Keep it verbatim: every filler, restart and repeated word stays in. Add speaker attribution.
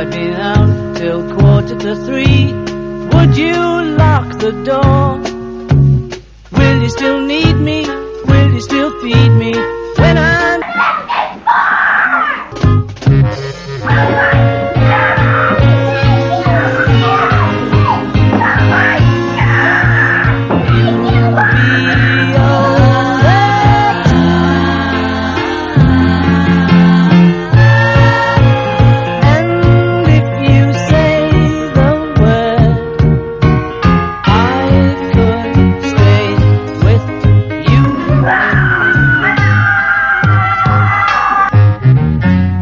Speaker 1: I've been out till quarter to three. Would you lock the door? Will you still need me? Will you still feed me when I